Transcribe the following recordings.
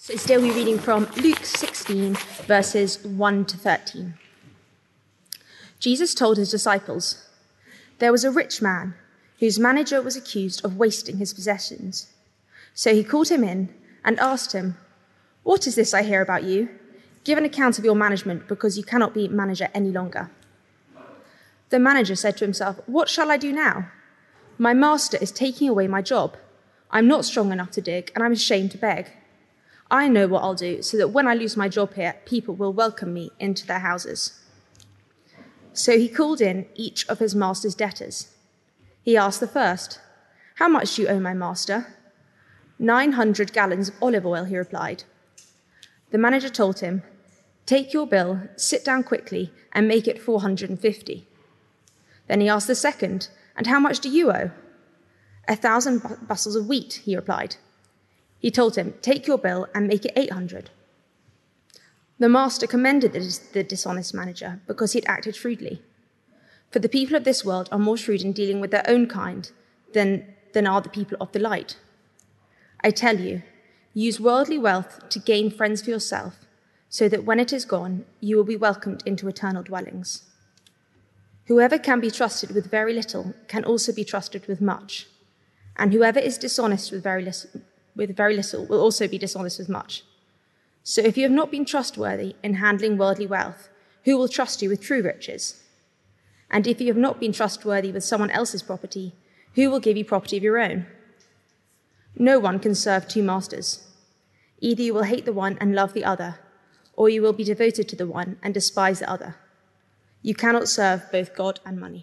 So today we're reading from Luke 16, verses 1 to 13. Jesus told his disciples, "There was a rich man whose manager was accused of wasting his possessions. So he called him in and asked him, 'What is this I hear about you? Give an account of your management, because you cannot be manager any longer.' The manager said to himself, 'What shall I do now? My master is taking away my job. I'm not strong enough to dig, and I'm ashamed to beg. I know what I'll do, so that when I lose my job here, people will welcome me into their houses.' So he called in each of his master's debtors. He asked the first, 'How much do you owe my master?' 900 gallons of olive oil,' he replied. The manager told him, 'Take your bill, sit down quickly, and make it 450. Then he asked the second, 'And how much do you owe?' 1,000 bushels of wheat,' he replied. He told him, 'Take your bill and make it 800. The master commended the dishonest manager because he had acted shrewdly. For the people of this world are more shrewd in dealing with their own kind than are the people of the light. I tell you, use worldly wealth to gain friends for yourself, so that when it is gone, you will be welcomed into eternal dwellings. Whoever can be trusted with very little can also be trusted with much, and whoever is dishonest with very little will also be dishonest with much. So if you have not been trustworthy in handling worldly wealth, who will trust you with true riches? And if you have not been trustworthy with someone else's property, who will give you property of your own? No one can serve two masters. Either you will hate the one and love the other, or you will be devoted to the one and despise the other. You cannot serve both God and money."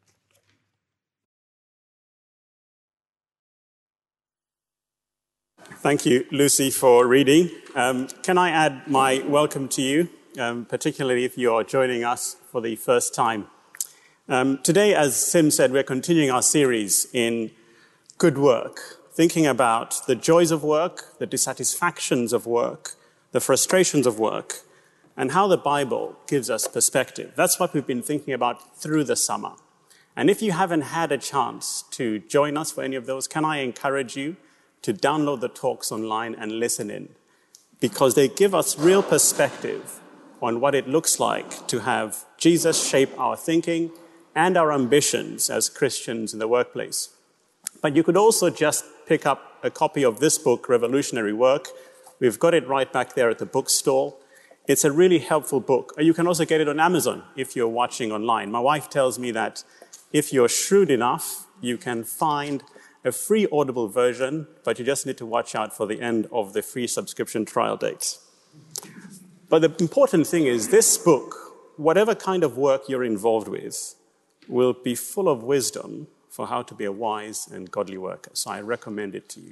Thank you, Lucy, for reading. Can I add my welcome to you, particularly if you are joining us for the first time. Today, as Sim said, we're continuing our series in good work, thinking about the joys of work, the dissatisfactions of work, the frustrations of work, and how the Bible gives us perspective. That's what we've been thinking about through the summer. And if you haven't had a chance to join us for any of those, can I encourage you to download the talks online and listen in, because they give us real perspective on what it looks like to have Jesus shape our thinking and our ambitions as Christians in the workplace. But you could also just pick up a copy of this book, Revolutionary Work. We've got it right back there at the bookstall. It's a really helpful book. You can also get it on Amazon if you're watching online. My wife tells me that if you're shrewd enough, you can find a free Audible version, but you just need to watch out for the end of the free subscription trial dates. But the important thing is this book, whatever kind of work you're involved with, will be full of wisdom for how to be a wise and godly worker. So I recommend it to you.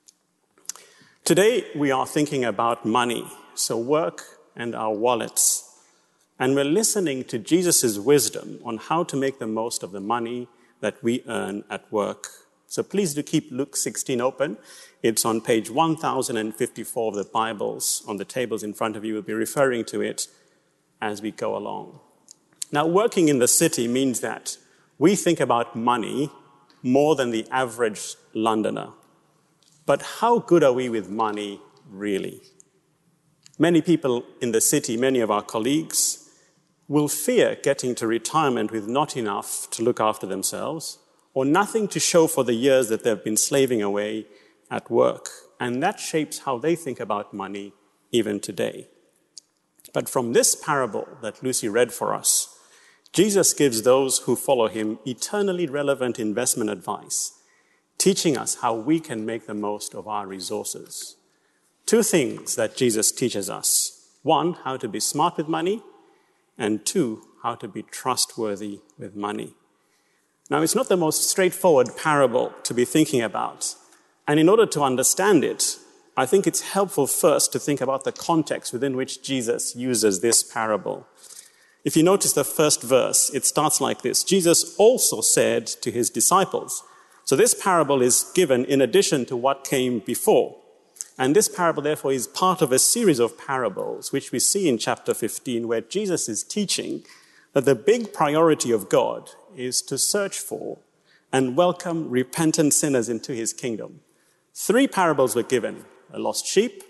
Today, we are thinking about money, so work and our wallets. And we're listening to Jesus' wisdom on how to make the most of the money that we earn at work. So please do keep Luke 16 open. It's on page 1054 of the Bibles on the tables in front of you. We'll be referring to it as we go along. Now, working in the city means that we think about money more than the average Londoner. But how good are we with money, really? Many people in the city, many of our colleagues, will fear getting to retirement with not enough to look after themselves, or nothing to show for the years that they've been slaving away at work. And that shapes how they think about money even today. But from this parable that Lucy read for us, Jesus gives those who follow him eternally relevant investment advice, teaching us how we can make the most of our resources. Two things that Jesus teaches us. One, how to be smart with money, and two, how to be trustworthy with money. Now, it's not the most straightforward parable to be thinking about. And in order to understand it, I think it's helpful first to think about the context within which Jesus uses this parable. If you notice the first verse, it starts like this. Jesus also said to his disciples. So this parable is given in addition to what came before. And this parable, therefore, is part of a series of parables, which we see in chapter 15, where Jesus is teaching that the big priority of God is to search for and welcome repentant sinners into his kingdom. 3 parables were given: a lost sheep,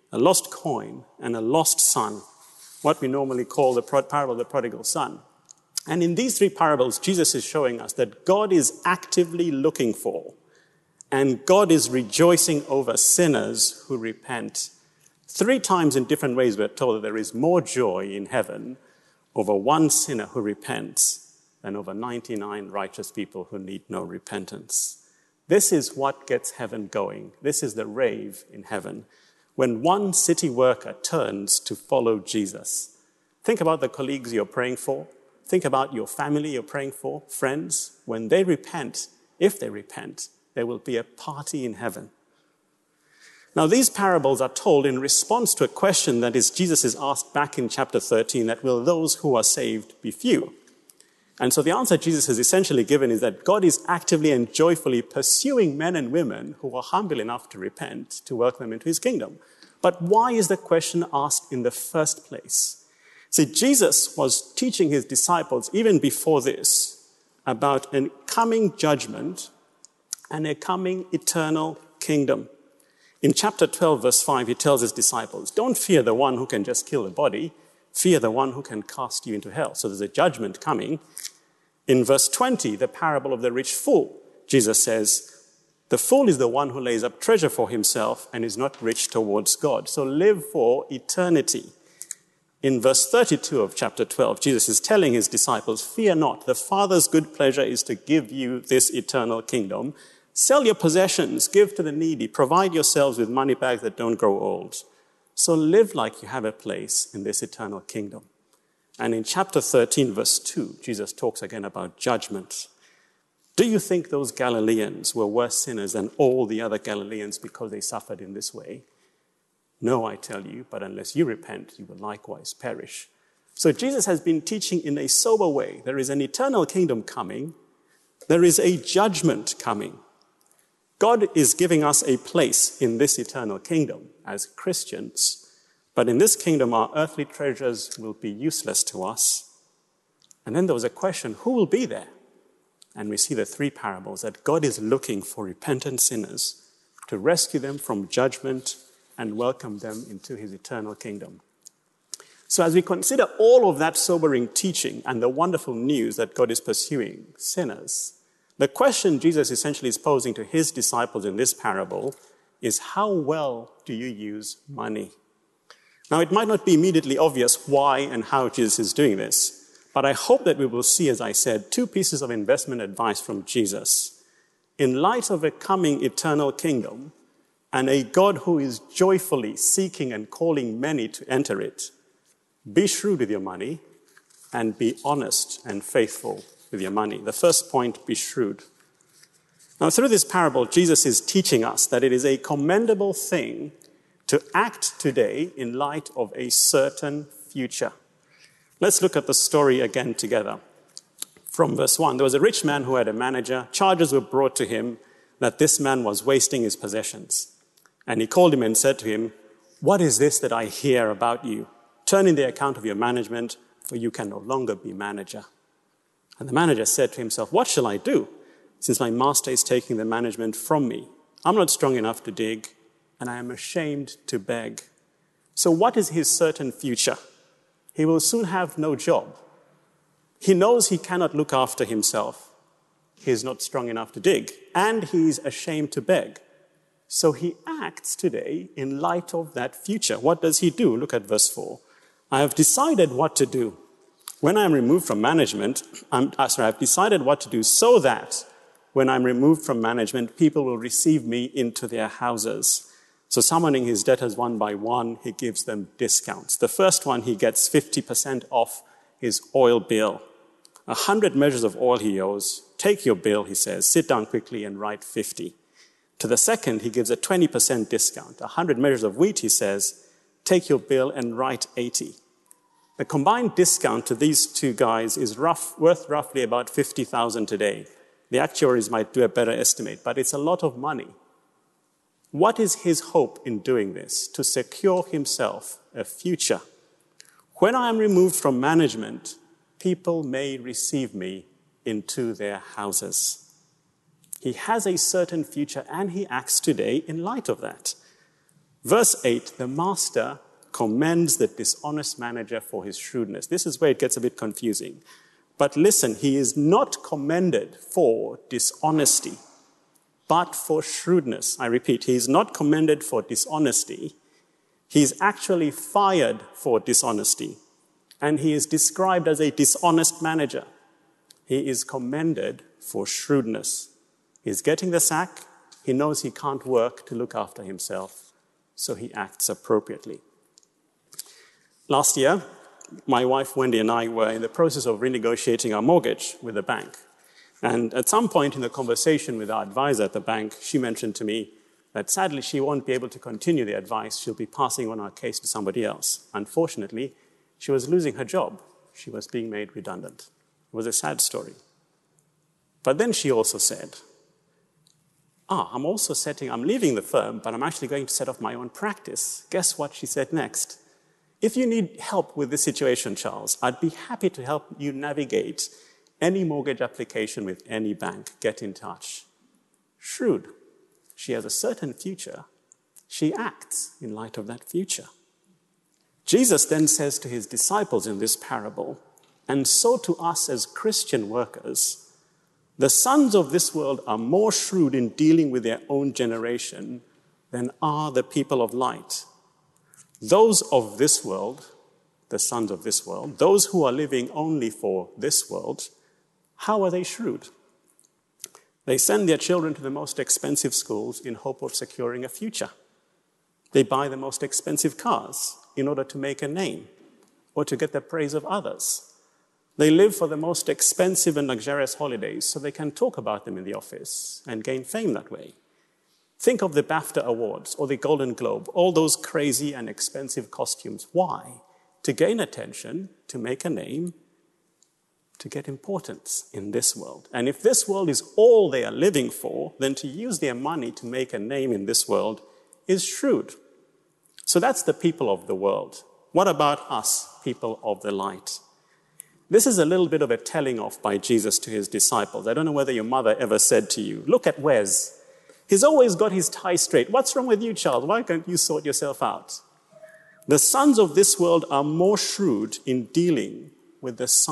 a lost coin, and a lost son, what we normally call the parable of the prodigal son. And in these three parables, Jesus is showing us that God is actively looking for, and God is rejoicing over sinners who repent. 3 times in different ways we're told that there is more joy in heaven over one sinner who repents than over 99 righteous people who need no repentance. This is what gets heaven going. This is the rave in heaven. When one city worker turns to follow Jesus. Think about the colleagues you're praying for. Think about your family you're praying for, friends. When they repent, if they repent, there will be a party in heaven. Now, these parables are told in response to a question that Jesus is asked back in chapter 13, that will those who are saved be few? And so the answer Jesus has essentially given is that God is actively and joyfully pursuing men and women who are humble enough to repent, to welcome them into his kingdom. But why is the question asked in the first place? See, Jesus was teaching his disciples even before this about a coming judgment and a coming eternal kingdom. In chapter 12, verse 5, he tells his disciples, don't fear the one who can just kill the body, fear the one who can cast you into hell. So there's a judgment coming. In verse 20, the parable of the rich fool, Jesus says, the fool is the one who lays up treasure for himself and is not rich towards God. So live for eternity. In verse 32 of chapter 12, Jesus is telling his disciples, fear not, the Father's good pleasure is to give you this eternal kingdom. Sell your possessions, give to the needy, provide yourselves with money bags that don't grow old. So live like you have a place in this eternal kingdom. And in chapter 13, verse 2, Jesus talks again about judgment. Do you think those Galileans were worse sinners than all the other Galileans because they suffered in this way? No, I tell you, but unless you repent, you will likewise perish. So Jesus has been teaching in a sober way. There is an eternal kingdom coming. There is a judgment coming. God is giving us a place in this eternal kingdom as Christians, but in this kingdom our earthly treasures will be useless to us. And then there was a question, who will be there? And we see the 3 parables that God is looking for repentant sinners to rescue them from judgment and welcome them into his eternal kingdom. So as we consider all of that sobering teaching and the wonderful news that God is pursuing sinners, the question Jesus essentially is posing to his disciples in this parable is, how well do you use money? Now, it might not be immediately obvious why and how Jesus is doing this, but I hope that we will see, as I said, 2 pieces of investment advice from Jesus. In light of a coming eternal kingdom and a God who is joyfully seeking and calling many to enter it, be shrewd with your money and be honest and faithful with your money. The first point, be shrewd. Now, through this parable, Jesus is teaching us that it is a commendable thing to act today in light of a certain future. Let's look at the story again together. From verse 1, there was a rich man who had a manager. Charges were brought to him that this man was wasting his possessions. And he called him and said to him, what is this that I hear about you? Turn in the account of your management, for you can no longer be manager. And the manager said to himself, what shall I do, since my master is taking the management from me? I'm not strong enough to dig, and I am ashamed to beg. So what is his certain future? He will soon have no job. He knows he cannot look after himself. He is not strong enough to dig, and he's ashamed to beg. So he acts today in light of that future. What does he do? Look at verse 4. I have decided what to do. When I am removed from management, I've decided what to do so that when I'm removed from management, people will receive me into their houses. So summoning his debtors one by one, he gives them discounts. The first one, he gets 50% off his oil bill. 100 measures of oil he owes. Take your bill, he says. Sit down quickly and write 50. To the second, he gives a 20% discount. 100 measures of wheat, he says. Take your bill and write 80. The combined discount to these 2 guys is worth roughly about 50,000 today. The actuaries might do a better estimate, but it's a lot of money. What is his hope in doing this? To secure himself a future. When I am removed from management, people may receive me into their houses. He has a certain future, and he acts today in light of that. Verse 8, the master commends the dishonest manager for his shrewdness. This is where it gets a bit confusing. But listen, he is not commended for dishonesty, but for shrewdness. I repeat, he is not commended for dishonesty. He is actually fired for dishonesty. And he is described as a dishonest manager. He is commended for shrewdness. He's getting the sack. He knows he can't work to look after himself, so he acts appropriately. Last year, my wife Wendy and I were in the process of renegotiating our mortgage with the bank. And at some point in the conversation with our advisor at the bank, she mentioned to me that sadly she won't be able to continue the advice. She'll be passing on our case to somebody else. Unfortunately, she was losing her job. She was being made redundant. It was a sad story. But then she also said, I'm leaving the firm, but I'm actually going to set up my own practice. Guess what she said next? If you need help with this situation, Charles, I'd be happy to help you navigate any mortgage application with any bank. Get in touch. Shrewd. She has a certain future. She acts in light of that future. Jesus then says to his disciples in this parable, and so to us as Christian workers, the sons of this world are more shrewd in dealing with their own generation than are the people of light. Those of this world, the sons of this world, those who are living only for this world, how are they shrewd? They send their children to the most expensive schools in hope of securing a future. They buy the most expensive cars in order to make a name or to get the praise of others. They live for the most expensive and luxurious holidays so they can talk about them in the office and gain fame that way. Think of the BAFTA Awards or the Golden Globe, all those crazy and expensive costumes. Why? To gain attention, to make a name, to get importance in this world. And if this world is all they are living for, then to use their money to make a name in this world is shrewd. So that's the people of the world. What about us, people of the light? This is a little bit of a telling off by Jesus to his disciples. I don't know whether your mother ever said to you, look at Wes. He's always got his tie straight. What's wrong with you, child? Why can't you sort yourself out? The sons of this world are more shrewd in dealing with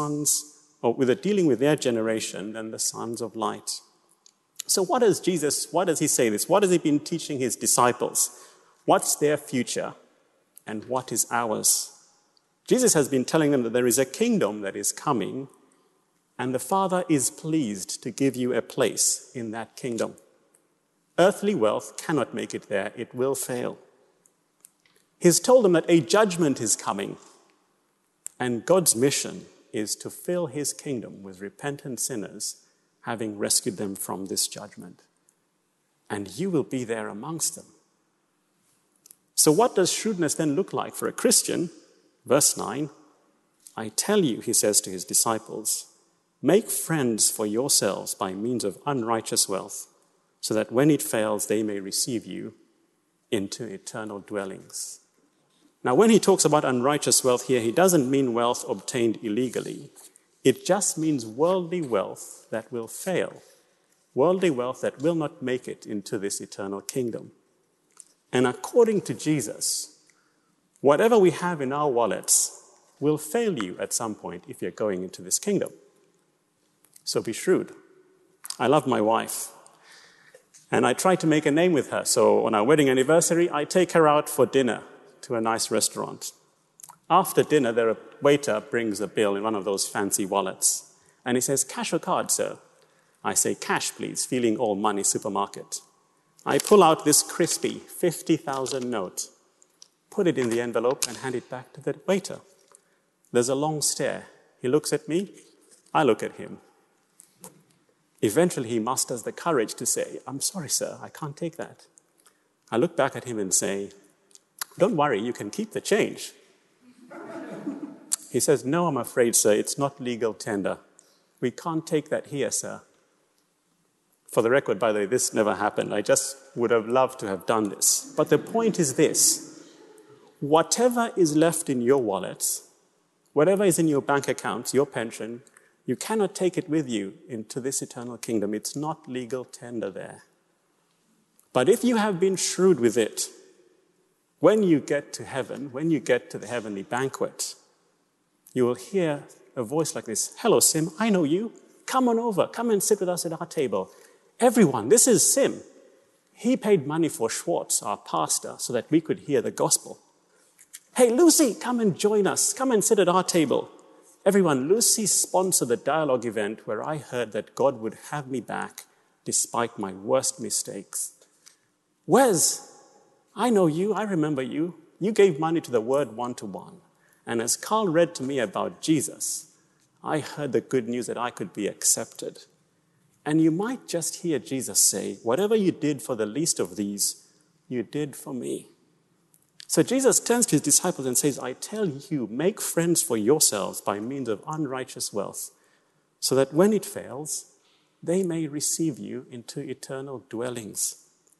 dealing with their generation than the sons of light. So why does he say this? What has he been teaching his disciples? What's their future and what is ours? Jesus has been telling them that there is a kingdom that is coming and the Father is pleased to give you a place in that kingdom. Earthly wealth cannot make it there. It will fail. He's told them that a judgment is coming, and God's mission is to fill his kingdom with repentant sinners, having rescued them from this judgment. And you will be there amongst them. So what does shrewdness then look like for a Christian? Verse 9, I tell you, he says to his disciples, make friends for yourselves by means of unrighteous wealth, so that when it fails, they may receive you into eternal dwellings. Now, when he talks about unrighteous wealth here, he doesn't mean wealth obtained illegally. It just means worldly wealth that will fail, worldly wealth that will not make it into this eternal kingdom. And according to Jesus, whatever we have in our wallets will fail you at some point if you're going into this kingdom. So be shrewd. I love my wife. And I try to make a name with her. So on our wedding anniversary, I take her out for dinner to a nice restaurant. After dinner, the waiter brings a bill in one of those fancy wallets. And he says, cash or card, sir? I say, cash, please, feeling all money supermarket. I pull out this crispy 50,000 note, put it in the envelope and hand it back to the waiter. There's a long stare. He looks at me. I look at him. Eventually, he musters the courage to say, I'm sorry, sir, I can't take that. I look back at him and say, don't worry, you can keep the change. He says, no, I'm afraid, sir, it's not legal tender. We can't take that here, sir. For the record, by the way, this never happened. I just would have loved to have done this. But the point is this. Whatever is left in your wallets, whatever is in your bank accounts, your pension, you cannot take it with you into this eternal kingdom. It's not legal tender there. But if you have been shrewd with it, When you get to heaven, when you get to the heavenly banquet, you will hear a voice like this, "Hello, Sim, I know you. Come on over. Come and sit with us at our table. Everyone, this is Sim. He paid money for Schwartz, our pastor, so that we could hear the gospel. Hey, Lucy, come and join us. Come and sit at our table. Everyone, Lucy sponsored the dialogue event where I heard that God would have me back despite my worst mistakes. Wes, I know you. I remember you. You gave money to the Word one-to-one. And as Carl read to me about Jesus, I heard the good news that I could be accepted. And you might just hear Jesus say, whatever you did for the least of these, you did for me. So Jesus turns to his disciples and says, I tell you, make friends for yourselves by means of unrighteous wealth, so that when it fails, they may receive you into eternal dwellings.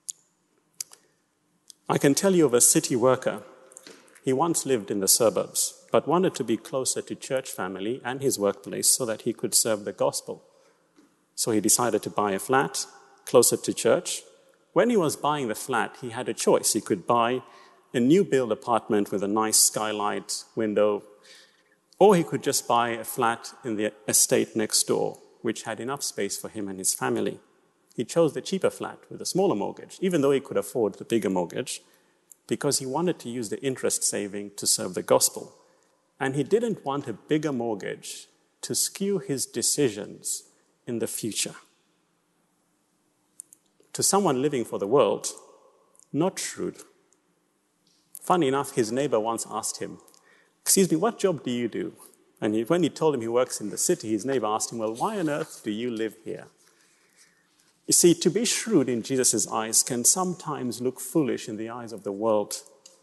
I can tell you of a city worker. He once lived in the suburbs, but wanted to be closer to church family and his workplace so that he could serve the gospel. So he decided to buy a flat closer to church. When he was buying the flat, he had a choice. He could buy a new build apartment with a nice skylight window, or he could just buy a flat in the estate next door, which had enough space for him and his family. He chose the cheaper flat with a smaller mortgage, even though he could afford the bigger mortgage, because he wanted to use the interest saving to serve the gospel. And he didn't want a bigger mortgage to skew his decisions in the future. To someone living for the world, not shrewd. Funny enough, his neighbor once asked him, "Excuse me, what job do you do?" And when he told him he works in the city, his neighbor asked him, "Well, why on earth do you live here?" You see, to be shrewd in Jesus' eyes can sometimes look foolish in the eyes of the world.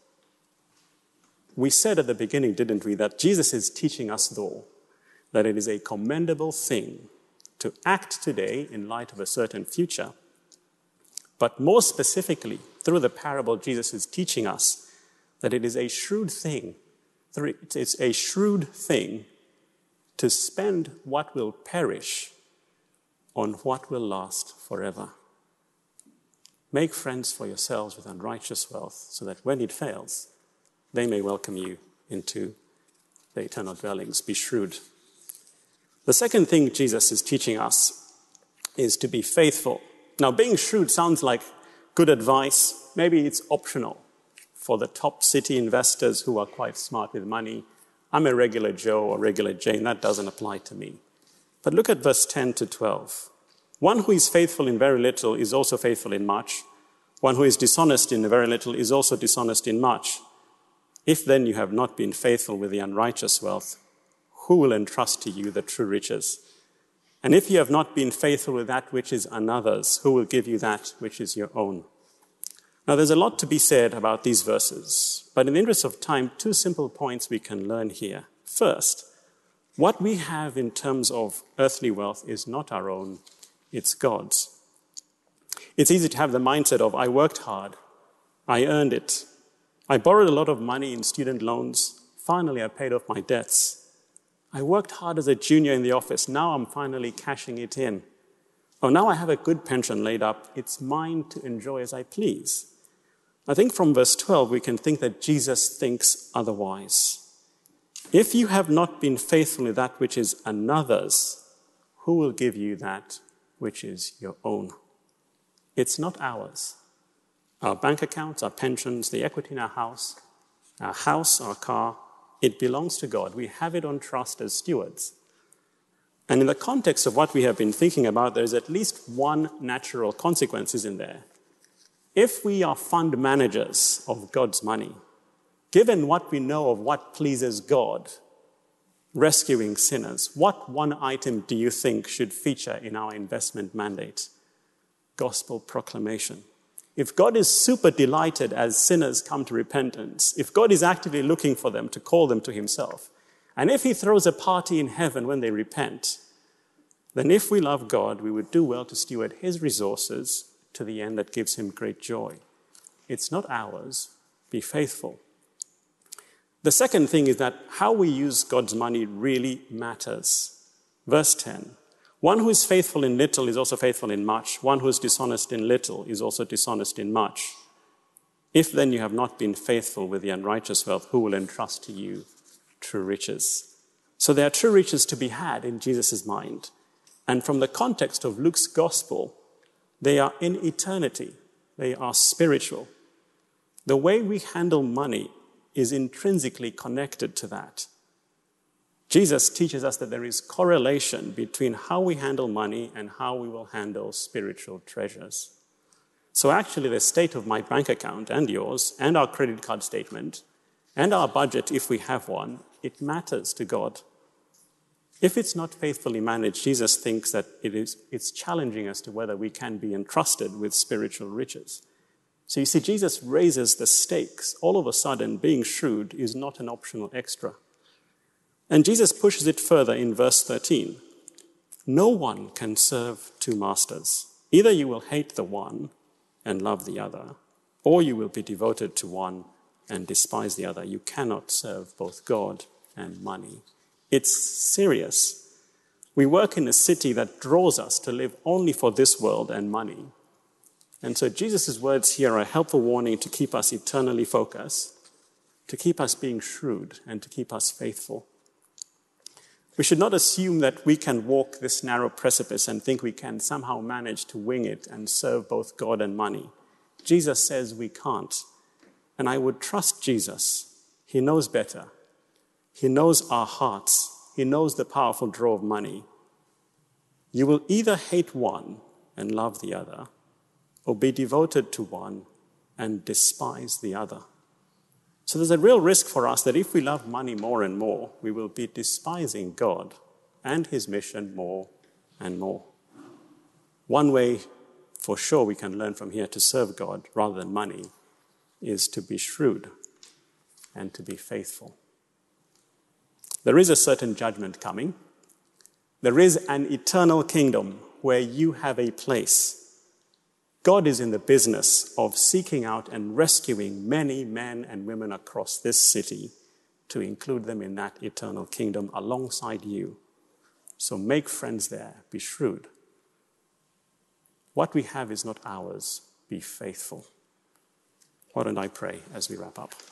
We said at the beginning, didn't we, that Jesus is teaching us, though, that it is a commendable thing to act today in light of a certain future. But more specifically, through the parable, Jesus is teaching us that it is a shrewd thing. It's a shrewd thing to spend what will perish on what will last forever. Make friends for yourselves with unrighteous wealth, so that when it fails, they may welcome you into the eternal dwellings. Be shrewd. The second thing Jesus is teaching us is to be faithful. Now, being shrewd sounds like good advice. Maybe it's optional for the top city investors who are quite smart with money. I'm a regular Joe or regular Jane. That doesn't apply to me. But look at verse 10 to 12. One who is faithful in very little is also faithful in much. One who is dishonest in very little is also dishonest in much. If then you have not been faithful with the unrighteous wealth, who will entrust to you the true riches? And if you have not been faithful with that which is another's, who will give you that which is your own? Now, there's a lot to be said about these verses, but in the interest of time, two simple points we can learn here. First, what we have in terms of earthly wealth is not our own, it's God's. It's easy to have the mindset of, I worked hard, I earned it, I borrowed a lot of money in student loans, finally I paid off my debts. I worked hard as a junior in the office, now I'm finally cashing it in. Oh, now I have a good pension laid up, it's mine to enjoy as I please. I think from verse 12 we can think that Jesus thinks otherwise. If you have not been faithful in that which is another's, who will give you that which is your own? It's not ours. Our bank accounts, our pensions, the equity in our house, our car, it belongs to God. We have it on trust as stewards. And in the context of what we have been thinking about, there's at least one natural consequence in there. If we are fund managers of God's money, given what we know of what pleases God, rescuing sinners, what one item do you think should feature in our investment mandate? Gospel proclamation. If God is super delighted as sinners come to repentance, if God is actively looking for them to call them to himself, and if he throws a party in heaven when they repent, then if we love God, we would do well to steward his resources to the end that gives him great joy. It's not ours. Be faithful. The second thing is that how we use God's money really matters. Verse 10. One who is faithful in little is also faithful in much. One who is dishonest in little is also dishonest in much. If then you have not been faithful with the unrighteous wealth, who will entrust to you true riches? So there are true riches to be had in Jesus' mind. And from the context of Luke's gospel, they are in eternity. They are spiritual. The way we handle money is intrinsically connected to that. Jesus teaches us that there is correlation between how we handle money and how we will handle spiritual treasures. So actually the state of my bank account and yours and our credit card statement and our budget, if we have one, it matters to God. If it's not faithfully managed, Jesus thinks that it's challenging as to whether we can be entrusted with spiritual riches. So you see, Jesus raises the stakes. All of a sudden, being shrewd is not an optional extra. And Jesus pushes it further in verse 13. No one can serve two masters. Either you will hate the one and love the other, or you will be devoted to one and despise the other. You cannot serve both God and money. It's serious. We work in a city that draws us to live only for this world and money. And so Jesus' words here are a helpful warning to keep us eternally focused, to keep us being shrewd, and to keep us faithful. We should not assume that we can walk this narrow precipice and think we can somehow manage to wing it and serve both God and money. Jesus says we can't. And I would trust Jesus. He knows better. He knows our hearts. He knows the powerful draw of money. You will either hate one and love the other, or be devoted to one and despise the other. So there's a real risk for us that if we love money more and more, we will be despising God and his mission more and more. One way for sure we can learn from here to serve God rather than money is to be shrewd and to be faithful. There is a certain judgment coming. There is an eternal kingdom where you have a place. God is in the business of seeking out and rescuing many men and women across this city to include them in that eternal kingdom alongside you. So make friends there. Be shrewd. What we have is not ours. Be faithful. Why don't I pray as we wrap up?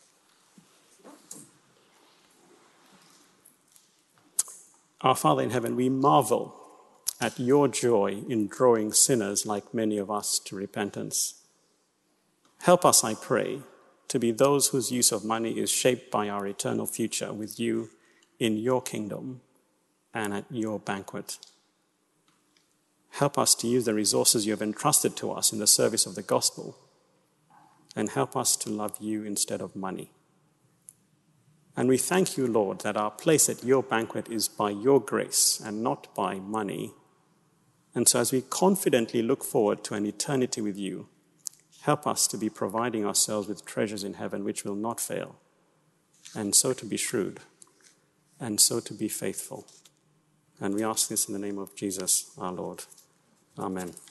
Our Father in heaven, we marvel at your joy in drawing sinners like many of us to repentance. Help us, I pray, to be those whose use of money is shaped by our eternal future with you in your kingdom and at your banquet. Help us to use the resources you have entrusted to us in the service of the gospel, and help us to love you instead of money. And we thank you, Lord, that our place at your banquet is by your grace and not by money. And so as we confidently look forward to an eternity with you, help us to be providing ourselves with treasures in heaven which will not fail, and so to be shrewd, and so to be faithful. And we ask this in the name of Jesus, our Lord. Amen.